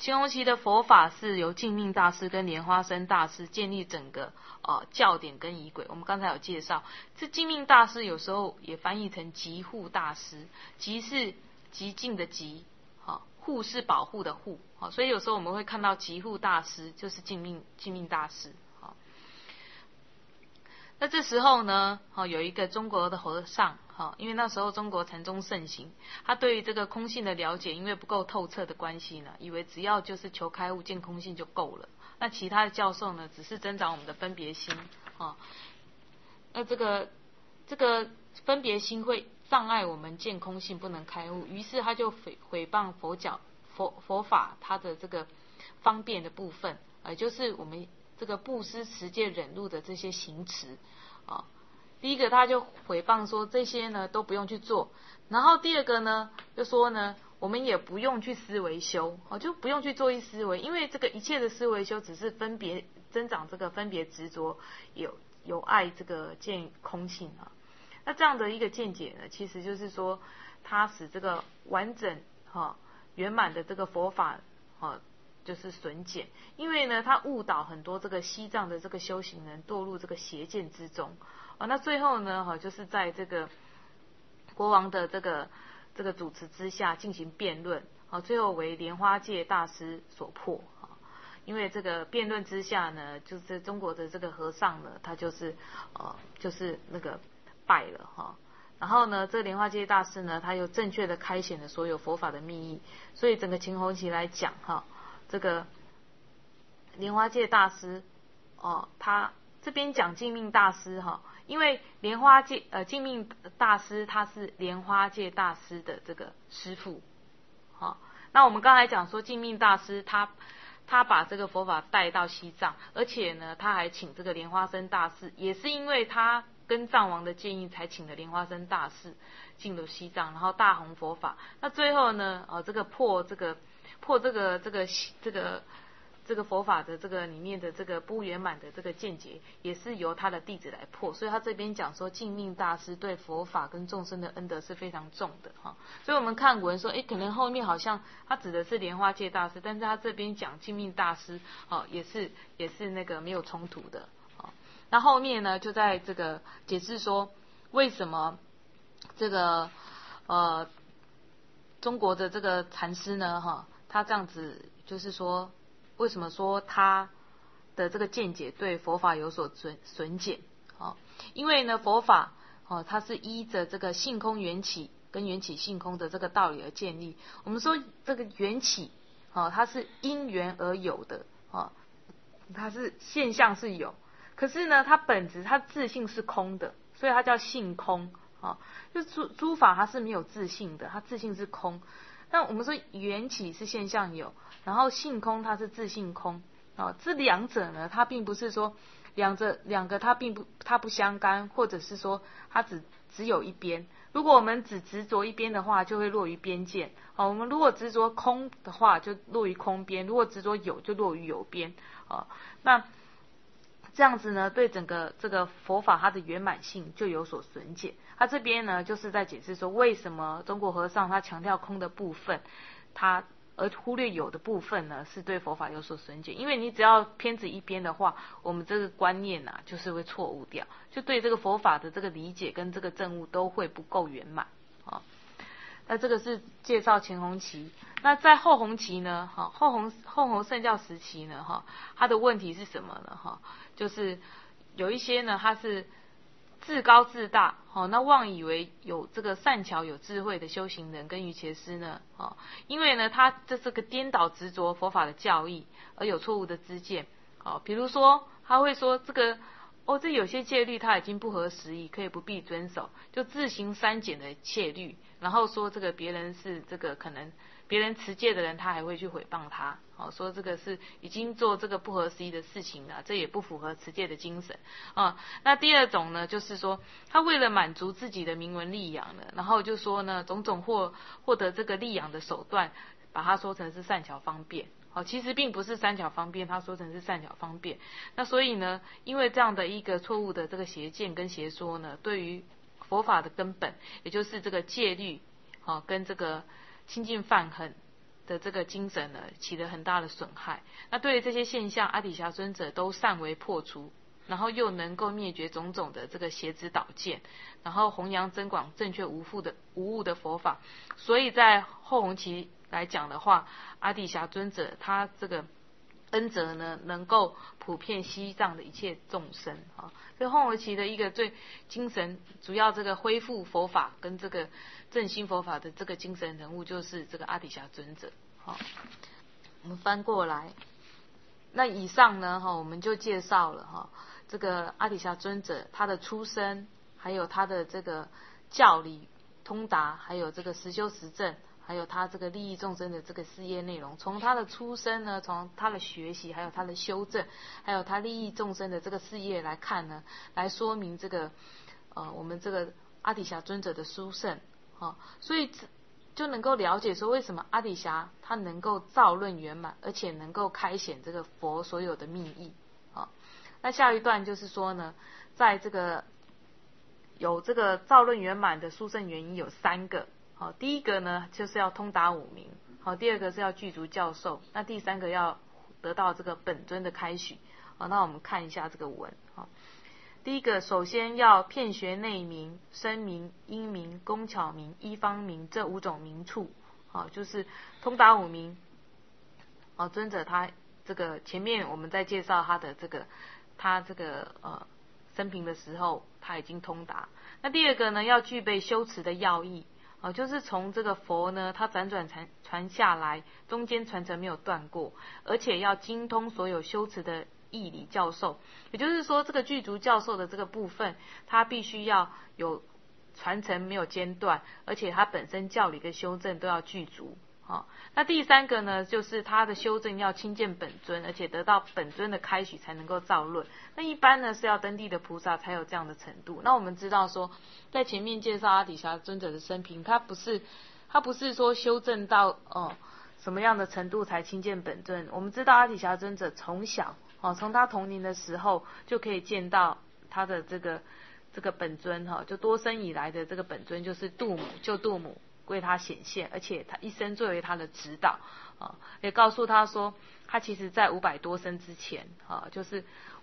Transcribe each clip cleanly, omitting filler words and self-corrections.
乾隆期的佛法是由净命大师跟莲花生大师建立整个教典跟仪轨。我们刚才有介绍，这净命大师有时候也翻译成极护大师，极是极尽的极，护是保护的护，所以有时候我们会看到极护大师就是净命大师。那这时候呢，有一个中国的和尚，因为那时候中国禅宗盛行，他对于这个空性的了解，因为不够透彻的关系呢，以为只要就是求开悟见空性就够了。那其他的教授呢，只是增长我们的分别心，那这个分别心会障碍我们见空性，不能开悟。于是他就毁谤佛法它的这个方便的部分，就是我们这个布施、持戒、忍辱的这些行持第一个他就毁谤说这些呢都不用去做，然后第二个呢就说呢我们也不用去思维修，就不用去做一思维，因为这个一切的思维修只是分别增长这个分别执着，有爱这个见空性那这样的一个见解呢，其实就是说它使这个完整圆满的这个佛法就是损减，因为呢他误导很多这个西藏的这个修行人堕入这个邪见之中那最后呢就是在这个国王的这个主持之下进行辩论最后为莲花戒大师所破因为这个辩论之下呢，就是中国的这个和尚呢，他就是那个败了然后呢，这个莲花戒大师呢，他又正确的开显了所有佛法的密意，所以整个乾隆期来讲这个莲花戒大师他这边讲净命大师因为净命大师他是莲花戒大师的这个师父那我们刚才讲说净命大师他把这个佛法带到西藏，而且呢他还请这个莲花生大士，也是因为他跟藏王的建议才请了莲花生大士进入西藏，然后大弘佛法。那最后呢这个破这个佛法的这个里面的这个不圆满的这个见解，也是由他的弟子来破。所以他这边讲说净命大师对佛法跟众生的恩德是非常重的所以我们看文说可能后面好像他指的是莲花戒大师，但是他这边讲净命大师也是那个没有冲突的那后面呢就在这个解释说为什么这个中国的这个禅师呢他这样子就是说为什么说他的这个见解对佛法有所损减因为呢佛法它是依着这个性空缘起跟缘起性空的这个道理而建立。我们说这个缘起它是因缘而有的它是现象是有，可是呢它本质它自性是空的，所以它叫性空就诸法它是没有自性的，它自性是空。那我们说缘起是现象有，然后性空它是自性空这两者呢它并不是说两个它不相干，或者是说它只有一边。如果我们只执着一边的话，就会落于边见我们如果执着空的话，就落于空边；如果执着有，就落于有边那这样子呢，对整个这个佛法它的圆满性就有所损减。他这边呢就是在解释说，为什么中国和尚他强调空的部分，而忽略有的部分呢，是对佛法有所损减。因为你只要偏执一边的话，我们这个观念就是会错误掉，就对这个佛法的这个理解跟这个证悟都会不够圆满那这个是介绍前弘期。那在后弘期呢后弘圣教时期呢它的问题是什么呢就是有一些呢他是自高自大那妄以为有这个善巧有智慧的修行人跟瑜伽师呢因为呢他这是个颠倒执着佛法的教义而有错误的知见比如说他会说这个这有些戒律他已经不合时宜，可以不必遵守，就自行删减的戒律，然后说这个别人是这个可能别人持戒的人，他还会去毁谤他说这个是已经做这个不合时宜的事情了，这也不符合持戒的精神那第二种呢，就是说他为了满足自己的名闻利养呢，然后就说呢种种获得这个利养的手段，把它说成是善巧方便其实并不是善巧方便，他说成是善巧方便。那所以呢，因为这样的一个错误的这个邪见跟邪说呢，对于佛法的根本，也就是这个戒律跟这个清净犯恨的这个精神呢起了很大的损害。那对于这些现象，阿底峡尊者都善为破除，然后又能够灭绝种种的这个邪知导见，然后弘扬增广正确无误的佛法。所以在后弘期来讲的话，阿底峡尊者他这个恩泽呢，能够普遍西藏的一切众生啊。所以后弘期的一个最精神主要这个恢复佛法跟这个振兴佛法的这个精神人物，就是这个阿底峡尊者。好，我们翻过来，那以上呢，我们就介绍了这个阿底峡尊者他的出身，还有他的这个教理通达，还有这个实修实证，还有他这个利益众生的这个事业内容。从他的出身呢，从他的学习，还有他的修正，还有他利益众生的这个事业来看呢，来说明这个我们这个阿底峡尊者的殊胜。所以就能够了解说，为什么阿底峡他能够造论圆满，而且能够开显这个佛所有的密意。那下一段就是说呢，在这个有这个造论圆满的殊胜原因有3个。第一个呢就是要通达五明，第二个是要具足教授，那第3个要得到这个本尊的开许。那我们看一下这个文。第一个，首先要遍学内明、声明、因明、工巧明、依方明这5种明处。就是通达五明。尊者他这个前面我们在介绍他的这个生平的时候，他已经通达。那第二个呢，要具备修持的要义。就是从这个佛呢，他辗转传下来，中间传承没有断过，而且要精通所有修持的义理教授。也就是说，这个具足教授的这个部分，他必须要有传承没有间断，而且他本身教理跟修正都要具足。那第3个呢，就是他的修正要亲见本尊，而且得到本尊的开许才能够造论。那一般呢是要登地的菩萨才有这样的程度。那我们知道说，在前面介绍阿底峡尊者的生平，他不是说修正到什么样的程度才亲见本尊。我们知道阿底峡尊者从小从他童年的时候就可以见到他的这个本尊就多生以来的这个本尊就是度母为他显现，而且他一生作为他的指导也告诉他说，他其实在500多生之前就是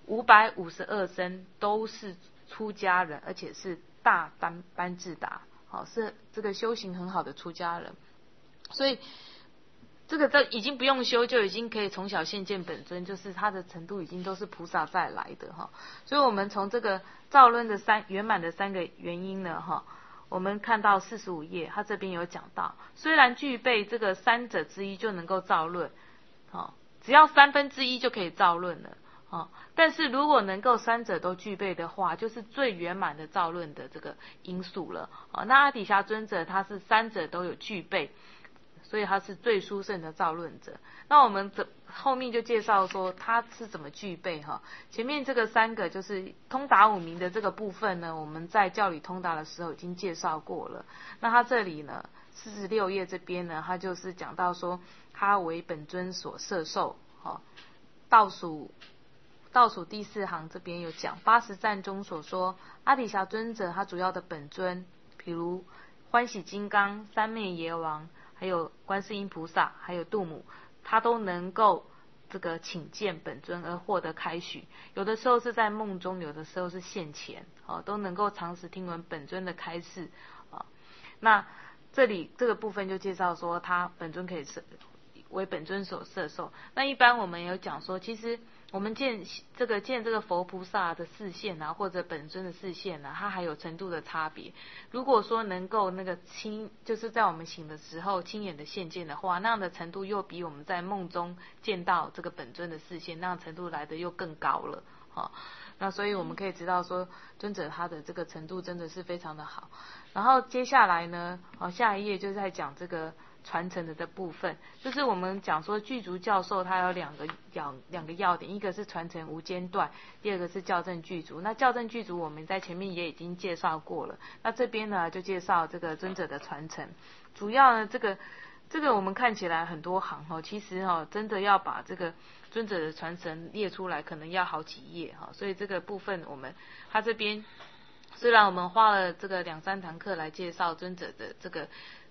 552生都是出家人，而且是大班智达，是这个修行很好的出家人。所以这已经不用修，就已经可以从小现见本尊，就是他的程度已经都是菩萨再来的所以我们从这个造论的圆满的3个原因呢我们看到45页，他这边有讲到，虽然具备这个3者之一就能够造论，只要1/3就可以造论了，但是如果能够3者都具备的话，就是最圆满的造论的这个因素了。那阿底峡尊者他是3者都有具备，所以他是最殊胜的造论者。那我们后面就介绍说他是怎么具备前面这个3个就是通达五明的这个部分呢，我们在教理通达的时候已经介绍过了。那他这里呢46页这边呢，他就是讲到说他为本尊所摄受。倒数第4行这边有讲80赞中所说阿底峡尊者他主要的本尊，比如欢喜金刚、三昧耶王，还有观世音菩萨，还有度母，他都能够这个请见本尊而获得开许。有的时候是在梦中，有的时候是现前都能够常时听闻本尊的开示那这里这个部分就介绍说他本尊可以为本尊所摄受。那一般我们有讲说，其实我们见这个佛菩萨的视线或者本尊的视线它还有程度的差别。如果说能够那个就是在我们醒的时候亲眼的现见的话，那样的程度又比我们在梦中见到这个本尊的视线那样程度来的又更高了那所以我们可以知道说，尊者他的这个程度真的是非常的好。然后接下来呢下一页就在讲这个传承的部分，就是我们讲说具足教授他有两个要点，一个是传承无间断，第二个是校正具足。那校正具足我们在前面也已经介绍过了，那这边呢就介绍这个尊者的传承。主要呢这个我们看起来很多行其实真的要把这个尊者的传承列出来可能要好几页所以这个部分他这边虽然我们花了这个2-3堂课来介绍尊者的这个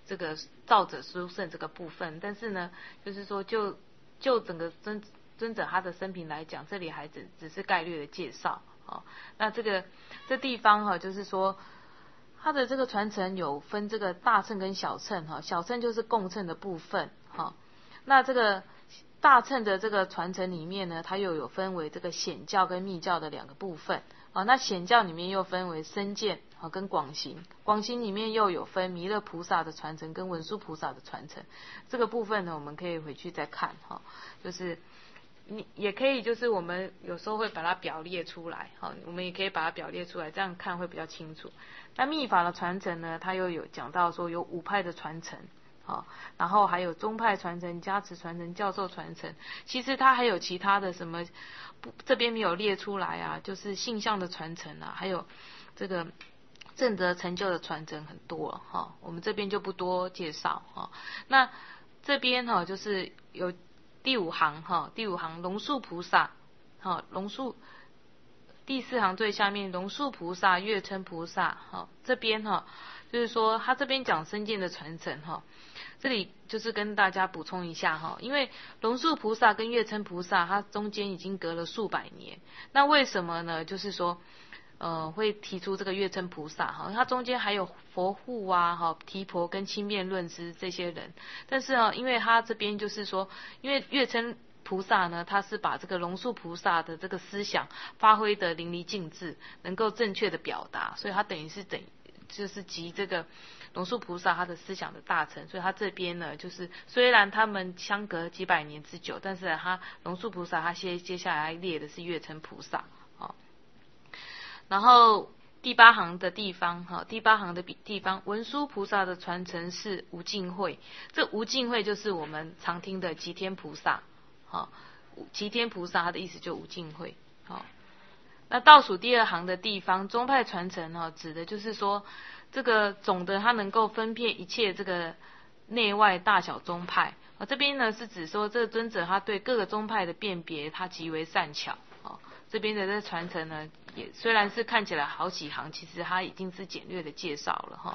这个造者殊胜这个部分，但是呢，就是说就整个尊者他的生平来讲，这里还只是概略的介绍。那这地方就是说它的这个传承有分这个大乘跟小乘小乘就是共乘的部分那这个大乘的这个传承里面呢，它又有分为这个显教跟密教的两个部分那显教里面又分为深见跟广行，广行里面又有分弥勒菩萨的传承跟文殊菩萨的传承。这个部分呢，我们可以回去再看就是你也可以，就是我们有时候会把它表列出来我们也可以把它表列出来，这样看会比较清楚。那密法的传承呢，它又有讲到说有5派的传承然后还有宗派传承、加持传承、教授传承。其实它还有其他的什么，这边没有列出来啊，就是性相的传承啊，还有这个正德成就的传承很多我们这边就不多介绍那这边就是有第5行龙树菩萨龙树第4行最下面龙树菩萨、月称菩萨这边就是说他这边讲身见的传承这里就是跟大家补充一下因为龙树菩萨跟月称菩萨它中间已经隔了数百年，那为什么呢？就是说会提出这个月称菩萨它中间还有佛护啊提婆跟清辩论师这些人，但是因为他这边就是说，因为月称菩萨呢，他是把这个龙树菩萨的这个思想发挥的淋漓尽致，能够正确的表达，所以他等于是就是集这个龙树菩萨他的思想的大成，所以他这边呢，就是虽然他们相隔几百年之久，但是他龙树菩萨他接下来列的是月称菩萨然后第8行的地方第8行的地方文殊菩萨的传承是无尽慧，这无尽慧就是我们常听的吉天菩萨吉天菩萨他的意思就无尽慧那倒数第2行的地方宗派传承指的就是说这个总的它能够分辨一切这个内外大小宗派这边呢是指说这个尊者他对各个宗派的辨别他极为善巧这边的这传承呢，也虽然是看起来好几行，其实它已经是简略的介绍了好，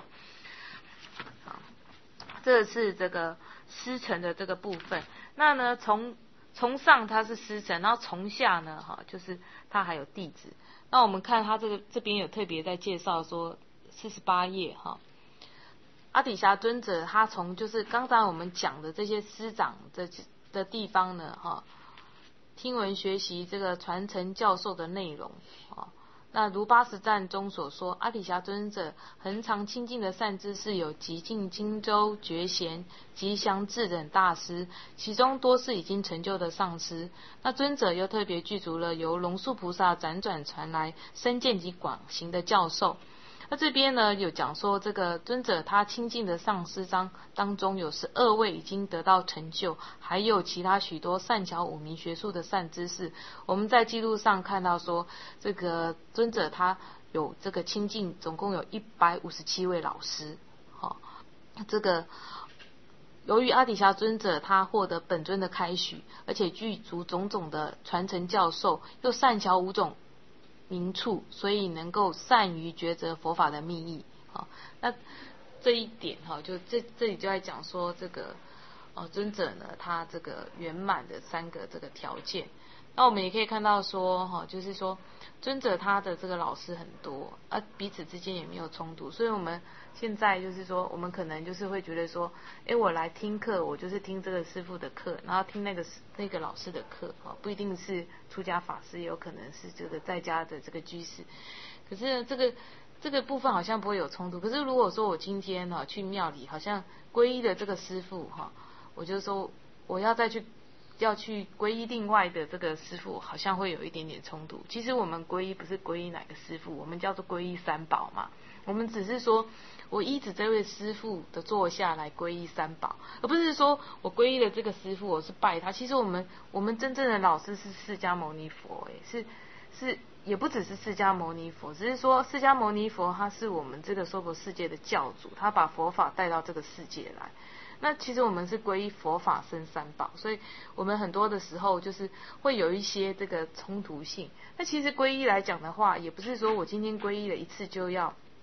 这是这个师承的这个部分。那呢，从上它是师承，然后从下呢，就是它还有弟子。那我们看它这边有特别在介绍说48页阿底峡尊者他从就是刚才我们讲的这些师长的地方呢听闻学习这个传承教授的内容那如八十赞中所说，阿底峡尊者恒常亲近的善知识有极尽荆州觉贤、吉祥智等大师，其中多是已经成就的上师。那尊者又特别具足了由龙树菩萨辗转传来深见及广行的教授。那这边呢有讲说，这个尊者他亲近的上师当中有12位已经得到成就，还有其他许多善巧五明学术的善知识。我们在记录上看到说，这个尊者他有这个亲近，总共有157位老师。这个由于阿底峡尊者他获得本尊的开许，而且具足种种的传承教授，又善巧5种名处，所以能够善于抉择佛法的密意。那这一点就这里就在讲说这个尊者呢，他这个圆满的3个这个条件。那我们也可以看到说就是说尊者他的这个老师很多彼此之间也没有冲突，所以我们现在就是说我们可能就是会觉得说我来听课，我就是听这个师父的课，然后听那个老师的课不一定是出家法师，也有可能是这个在家的这个居士。可是呢这个部分好像不会有冲突。可是如果说我今天去庙里，好像皈依的这个师父我就说我要去皈依另外的这个师父，好像会有一点点冲突。其实我们皈依不是皈依哪个师父，我们叫做皈依三宝嘛。我们只是说我依止这位师父的座下来皈依三宝，而不是说我皈依了这个师父我是拜他。其实我们真正的老师是释迦牟尼佛，是也不只是释迦牟尼佛，只是说释迦牟尼佛他是我们这个娑婆世界的教主，他把佛法带到这个世界来。那其实我们是皈依佛法僧三宝，所以我们很多的时候就是会有一些这个冲突性。那其实皈依来讲的话，也不是说我今天皈依了一次就要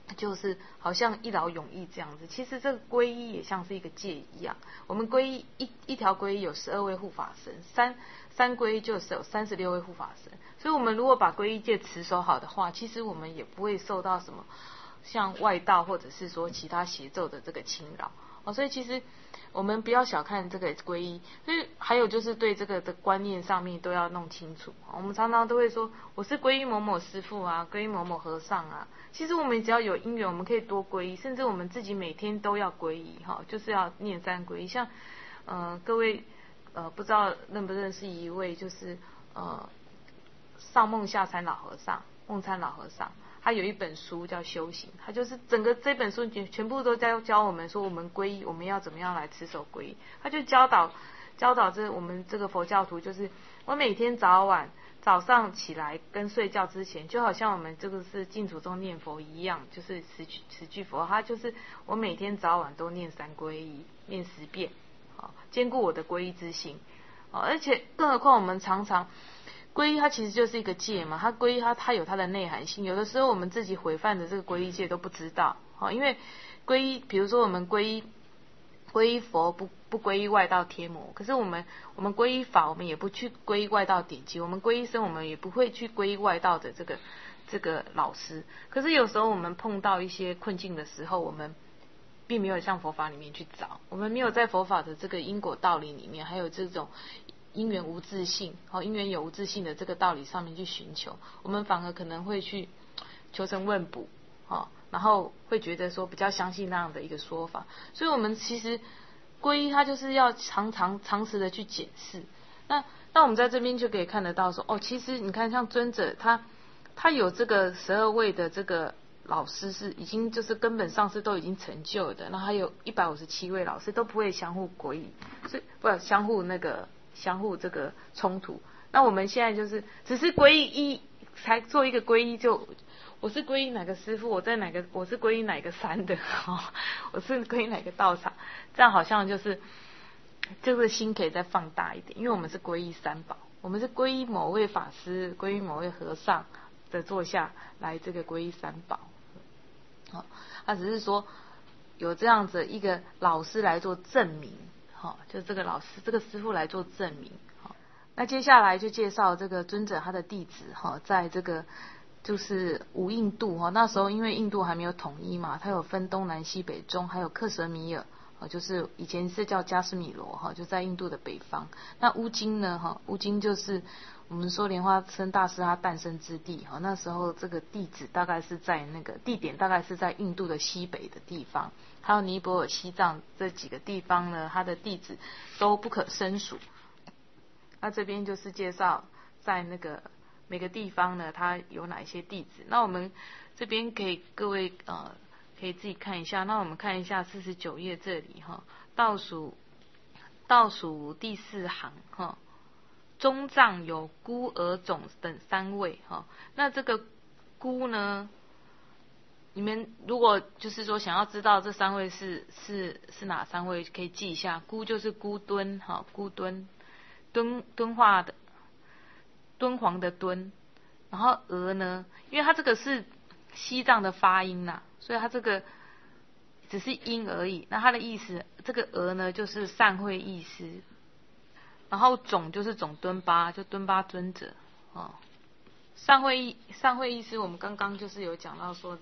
就是好像一劳永逸这样子。其实这个皈依也像是一个戒一样，我们皈依一条皈依有12位护法神，三皈依就是有36位护法神。所以我们如果把皈依戒持守好的话，其实我们也不会受到什么像外道或者是说其他邪咒的这个侵扰。所以其实我们不要小看这个皈依，所以还有就是对这个的观念上面都要弄清楚。我们常常都会说我是皈依某某师父啊，皈依某某和尚啊。其实我们只要有因缘，我们可以多皈依，甚至我们自己每天都要皈依就是要念3皈依。像各位不知道认不认识一位就是上梦下参老和尚，梦参老和尚。他有一本书叫修行，他就是整个这本书全部都教我们说我们皈依，我们要怎么样来持守皈依。他就教导我们这个佛教徒，就是我每天早上起来跟睡觉之前，就好像我们这个是净土宗念佛一样，就是十句佛，他就是我每天早晚都念3皈依，念10遍，坚固我的皈依之心。而且更何况我们常常皈依它其实就是一个戒嘛，它皈依它有它的内涵性，有的时候我们自己毁犯的这个皈依戒都不知道。因为皈依，比如说我们皈依佛不皈依外道天魔，可是我们皈依法，我们也不去皈依外道典籍，我们皈依僧，我们也不会去皈依外道的这个老师。可是有时候我们碰到一些困境的时候，我们并没有向佛法里面去找，我们没有在佛法的这个因果道理里面，还有这种因缘无自性，因缘有无自性的这个道理上面去寻求，我们反而可能会去求神问卜，然后会觉得说比较相信那样的一个说法。所以我们其实皈依它就是要长时的去检视。那我们在这边就可以看得到说，其实你看像尊者他有这个12位的这个老师是已经就是根本上是都已经成就的，那还有157位老师都不会相互皈依，所以不相互这个冲突。那我们现在就是只是皈依才做一个皈依，就我是皈依哪个师父，我是皈依哪个山的，我是皈依哪个道场，这样好像就是这个心可以再放大一点，因为我们是皈依三宝，我们是皈依某位法师，皈依某位和尚的座下来这个皈依三宝。他只是说有这样子一个老师来做证明，就这个老师这个师父来做证明。那接下来就介绍这个尊者他的弟子，在这个就是五印度，那时候因为印度还没有统一嘛，它有分东南西北中，还有克什米尔，就是以前是叫加斯米罗，就在印度的北方。那乌金呢，乌金就是我们说莲花生大师他诞生之地，那时候这个地址大概是在那个地点大概是在印度的西北的地方，还有尼泊尔、西藏这几个地方呢，它的地址都不可胜数。那这边就是介绍在那个每个地方呢，它有哪一些地址。那我们这边可以各位可以自己看一下。那我们看一下49页这里倒数第4行中藏有孤儿种等3位那这个孤呢，你们如果就是说想要知道这3位是哪3位，可以记一下。孤就是孤敦孤敦敦化的敦煌的敦，然后俄呢，因为它这个是西藏的发音啦，所以它这个只是音而已。那它的意思，这个俄呢就是善慧意思，然后种就是种敦巴，就敦巴尊者善慧意思，我们刚刚就是有讲到说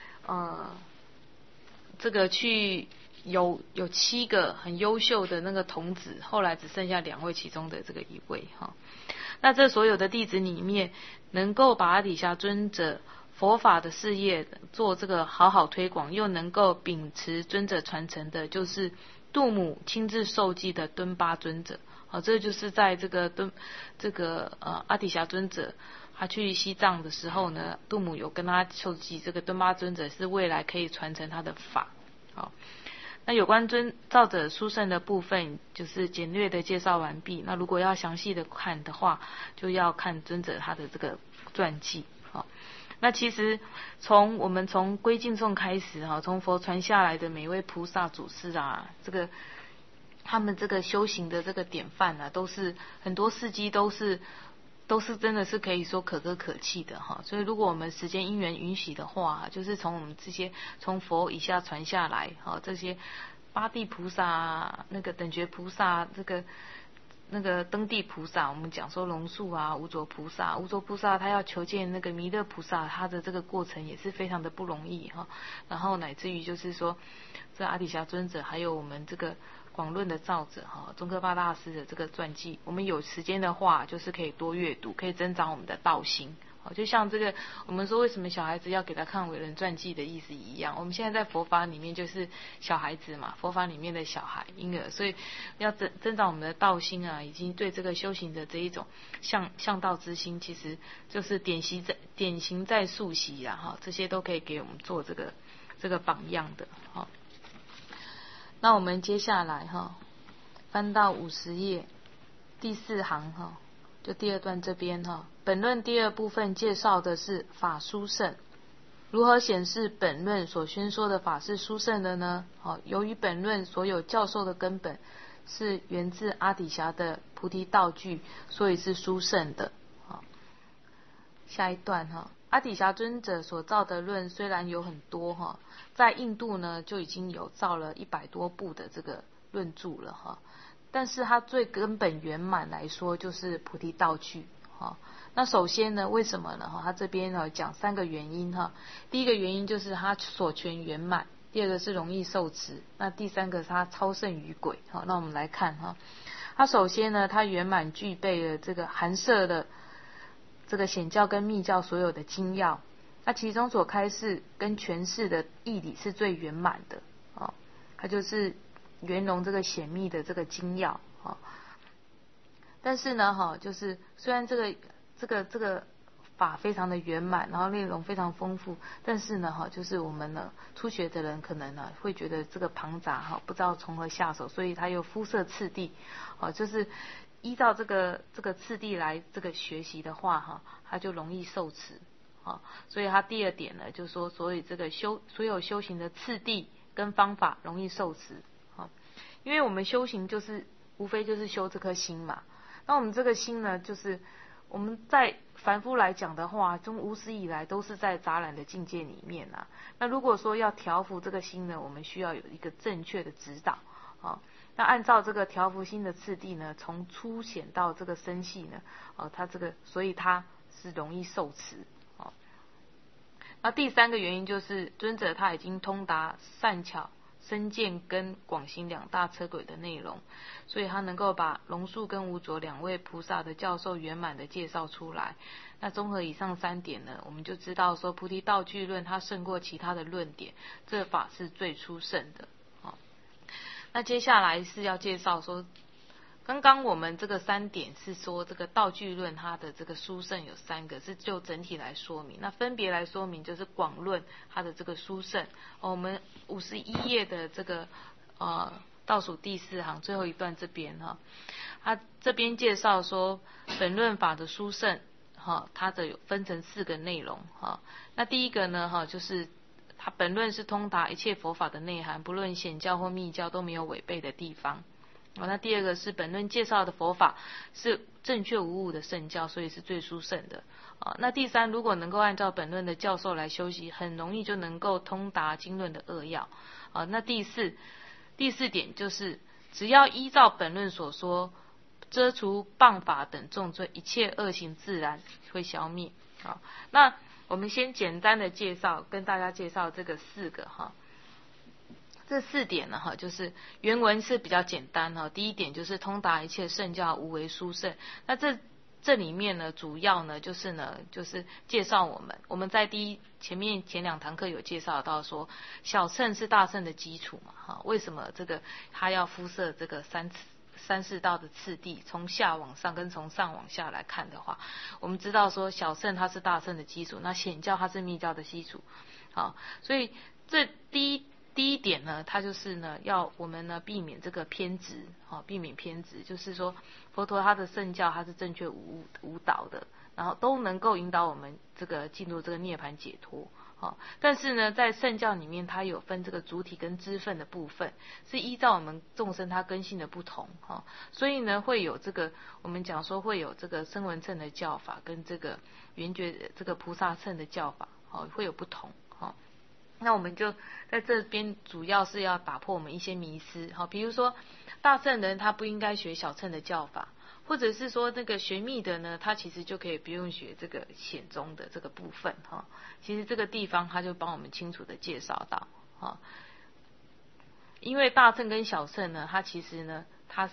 这个去有7个很优秀的那个童子，后来只剩下2位其中的这个1位那这所有的弟子里面，能够把阿底峡尊者佛法的事业做这个好好推广，又能够秉持尊者传承的，就是度母亲自受记的敦巴尊者这就是在这个阿底峡尊者他去西藏的时候呢，度母有跟他受记，这个敦巴尊者是未来可以传承他的法。那有关造者殊胜的部分就是简略的介绍完毕。那如果要详细的看的话，就要看尊者他的这个传记那其实我们从归敬颂开始从佛传下来的每位菩萨祖师这个他们这个修行的这个典范都是很多事迹都是都是真的是可以说可歌可泣的哈。所以如果我们时间因缘允许的话，就是从我们这些从佛以下传下来哈，这些八地菩萨、那个等觉菩萨、那个登地菩萨，我们讲说龙树啊、无着菩萨，无着菩萨他要求见那个弥勒菩萨，他的这个过程也是非常的不容易哈。然后乃至于就是说，这阿底峡尊者还有我们这个广论的造者哈，宗喀巴大师的这个传记，我们有时间的话，就是可以多阅读，可以增长我们的道心。就像这个我们说为什么小孩子要给他看伟人传记的意思一样，我们现在在佛法里面就是小孩子嘛，佛法里面的小孩婴儿，所以要增长我们的道心啊，以及对这个修行的这一种向道之心，其实就是典型在溯习啦哈，这些都可以给我们做这个榜样的哈。那我们接下来哈，翻到50页第4行哈，就第2段这边哈。本论第2部分介绍的是法殊胜，如何显示本论所宣说的法是殊胜的呢？由于本论所有教授的根本是源自阿底峡的菩提道具，所以是殊胜的。下一段哈，阿底峡尊者所造的论虽然有很多哈，在印度呢就已经有造了100多部的这个论著了哈，但是它最根本圆满来说就是菩提道具哈。那首先呢，为什么呢？他这边呢讲3个原因哈。第一个原因就是他所全圆满，第2个是容易受持，那第3个是他超胜于鬼。好，那我们来看哈，他首先呢，他圆满具备了这个含摄的这个显教跟密教所有的精要，那其中所开示跟诠释的义理是最圆满的啊，它就是圆融这个显密的这个精要啊。但是呢哈，就是虽然这个法非常的圆满，然后内容非常丰富，但是呢哈，就是我们呢初学的人可能呢会觉得这个庞杂哈，不知道从何下手，所以他有肤色次第，就是依照这个次第来这个学习的话哈，他就容易受持啊。所以他第2点呢，就是说，所以这个所有修行的次第跟方法容易受持啊，因为我们修行就是无非就是修这颗心嘛。那我们这个心呢，就是我们在凡夫来讲的话，从无始以来都是在杂染的境界里面啊。那如果说要调伏这个心呢，我们需要有一个正确的指导啊。那按照这个调伏心的次第呢，从粗显到这个深细呢，它这个所以它是容易受持啊。那第3个原因就是尊者他已经通达善巧深见跟广行2大车轨的内容，所以他能够把龙树跟无着2位菩萨的教授圆满的介绍出来。那综合以上3点呢，我们就知道说菩提道具论它胜过其他的论点，这法是最殊胜的。那接下来是要介绍说，刚刚我们这个3点是说这个道具论它的这个殊胜有3个，是就整体来说明。那分别来说明就是广论它的这个殊胜。我们51页的这个倒数第4行最后一段这边哈，它这边介绍说本论法的殊胜哈，它的有分成4个内容哈。那第一个呢哈，就是它本论是通达一切佛法的内涵，不论显教或密教都没有违背的地方。那第2个是本论介绍的佛法是正确无误的圣教，所以是最殊胜的。那第3，如果能够按照本论的教授来修习，很容易就能够通达经论的扼要。那第4点就是只要依照本论所说，遮除谤法等重罪，一切恶行自然会消灭。好，那我们先简单的跟大家介绍这个4个哈。这4点呢哈，就是原文是比较简单哈。第1点就是通达一切圣教无为殊胜。那这里面呢，主要呢就是介绍我们在前2堂课有介绍到说，小乘是大乘的基础嘛哈。为什么这个它要肤色这个三世道的次第，从下往上跟从上往下来看的话，我们知道说小乘它是大乘的基础，那显教它是密教的基础。好，所以这第一点呢，它就是呢，要我们呢避免这个偏执，避免偏执，就是说佛陀他的圣教它是正确无导的，然后都能够引导我们这个进入这个涅槃解脱。 但是呢，在圣教里面，它有分这个主体跟支分的部分，是依照我们众生它根性的不同，所以呢，会有这个我们讲说会有这个声闻乘的教法跟这个圆觉这个菩萨乘的教法，会有不同，那我们就在这边主要是要打破我们一些迷思，比如说大乘人他不应该学小乘的教法，或者是说那个学密的呢，他其实就可以不用学这个显宗的这个部分，其实这个地方他就帮我们清楚的介绍到，因为大乘跟小乘呢，它其实呢，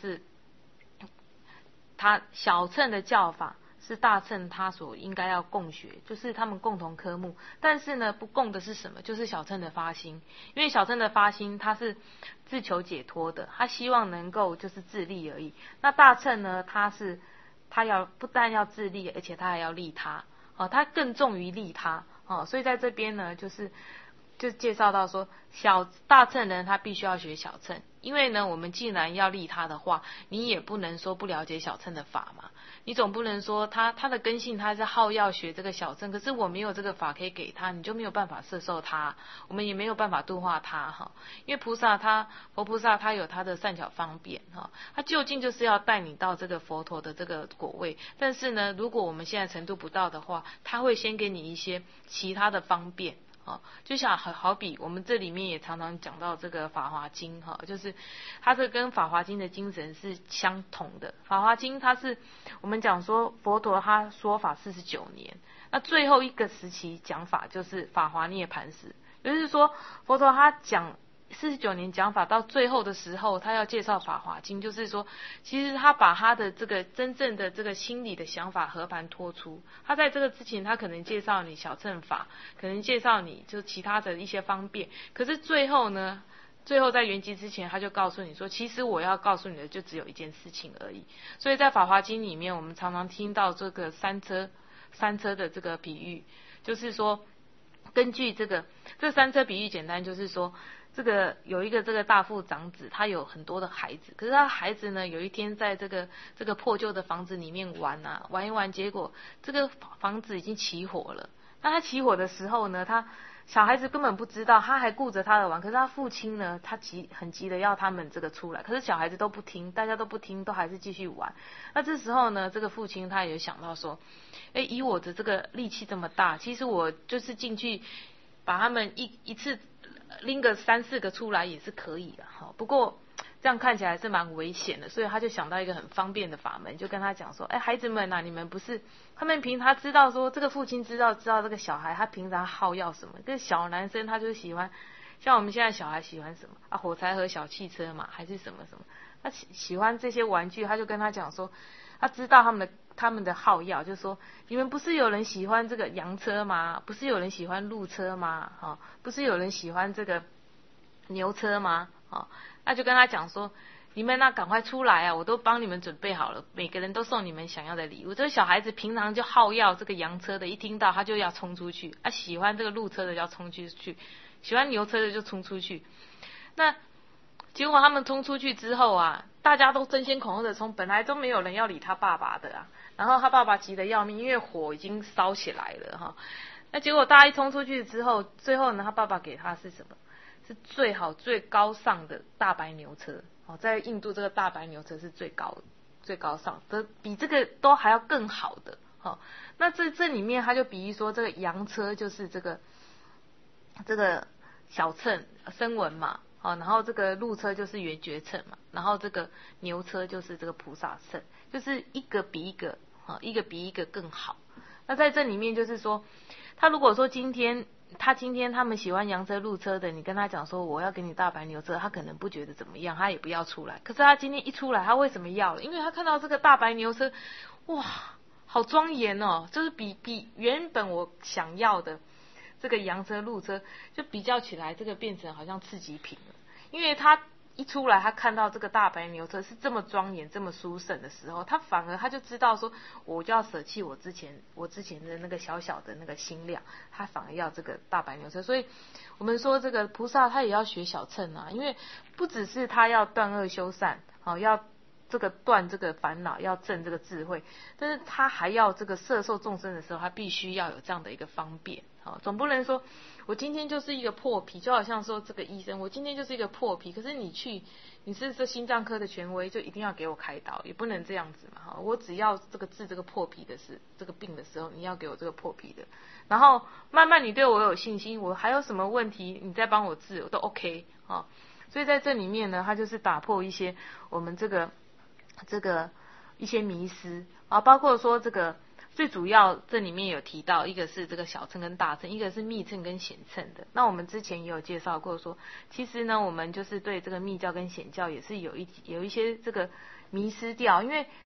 它小乘的教法是大乘他所应该要共学，就是他们共同科目，但是呢，不共的是什么？就是小乘的发心，因为小乘的发心它是自求解脱的，他希望能够就是自利而已。那大乘呢，他要不但要自利，而且他还要利他，他更重于利他，所以在这边呢，就介绍到说，大乘人他必须要学小乘，因为呢，我们既然要利他的话，你也不能说不了解小乘的法嘛。你总不能说他的根性他是好要学这个小乘，可是我没有这个法可以给他，你就没有办法摄受他，我们也没有办法度化他哈。因为佛菩萨他有他的善巧方便哈，他究竟就是要带你到这个佛陀的这个果位，但是呢，如果我们现在程度不到的话，他会先给你一些其他的方便。就像好比我们这里面也常常讲到这个《法华经》哈，就是它这跟《法华经》的精神是相同的。《法华经》它是我们讲说佛陀他说法49年，那最后一个时期讲法就是法华涅槃时，也就是说佛陀他讲49年讲法到最后的时候，他要介绍《法华经》，就是说其实他把他的这个真正的这个心理的想法和盘托出。他在这个之前他可能介绍你小乘法，可能介绍你就其他的一些方便，可是最后在圆寂之前他就告诉你说，其实我要告诉你的就只有一件事情而已。所以在《法华经》里面我们常常听到这个三车的这个比喻，就是说根据这三车比喻，简单就是说这个有一个这个大富长子，他有很多的孩子，可是他孩子呢有一天在这个破旧的房子里面玩一玩，结果这个房子已经起火了。那他起火的时候呢，小孩子根本不知道，他还顾着他的玩，可是他父亲呢，他很急的要他们这个出来，可是小孩子都不听，大家都不听，都还是继续玩。那这时候呢，这个父亲他也想到说，以我的这个力气这么大，其实我就是进去把他们一次拎个3-4个出来也是可以的哈，不过这样看起来是蛮危险的，所以他就想到一个很方便的法门，就跟他讲说，孩子们你们不是，他们平常知道说这个父亲知道这个小孩他平常好要什么，这个小男生他就喜欢，像我们现在小孩喜欢什么火柴盒、小汽车嘛，还是什么，他喜欢这些玩具，他就跟他讲说，他知道他们的好要，就说你们不是有人喜欢这个洋车吗？不是有人喜欢路车吗？不是有人喜欢这个牛车吗？那就跟他讲说，你们赶快出来我都帮你们准备好了，每个人都送你们想要的礼物。这个小孩子平常就好要这个洋车的，一听到他就要冲出去，喜欢这个路车的要冲出去，喜欢牛车的就冲出去。那结果他们冲出去之后大家都争先恐后的冲，本来都没有人要理他爸爸的然后他爸爸急得要命，因为火已经烧起来了那结果大家一冲出去之后，最后呢，他爸爸给他是什么？是最好最高尚的大白牛车在印度这个大白牛车是最高尚的，比这个都还要更好的那这里面他就比喻说，这个洋车就是这个小乘声闻嘛然后这个路车就是圆觉乘嘛，然后这个牛车就是这个菩萨乘，就是一个比一个更好。那在这里面就是说，他如果说今天他们喜欢洋车路车的，你跟他讲说我要给你大白牛车，他可能不觉得怎么样，他也不要出来。可是他今天一出来，他为什么要了？因为他看到这个大白牛车，哇，好庄严就是比原本我想要的这个洋车路车就比较起来，这个变成好像次级品了。因为他一出来，他看到这个大白牛车是这么庄严、这么殊胜的时候，他反而他就知道说，我就要舍弃我之前的那个小小的那个心量，他反而要这个大白牛车。所以我们说这个菩萨他也要学小乘因为不只是他要断恶修善，要这个断这个烦恼，要证这个智慧，但是他还要这个摄受众生的时候，他必须要有这样的一个方便，好，总不能说我今天就是一个破皮，就好像说这个医生，我今天就是一个破皮，可是你是这心脏科的权威，就一定要给我开刀，也不能这样子嘛，哈，我只要这个治这个破皮的这个病的时候，你要给我这个破皮的，然后慢慢你对我有信心，我还有什么问题，你再帮我治，我都 OK 啊。所以在这里面呢，它就是打破一些我们这个一些迷思啊，包括说这个最主要这里面有提到，一个是这个小乘跟大乘，一个是密乘跟显乘的。那我们之前也有介绍过说，其实呢，我们就是对这个密教跟显教也是有一些这个迷失掉，因为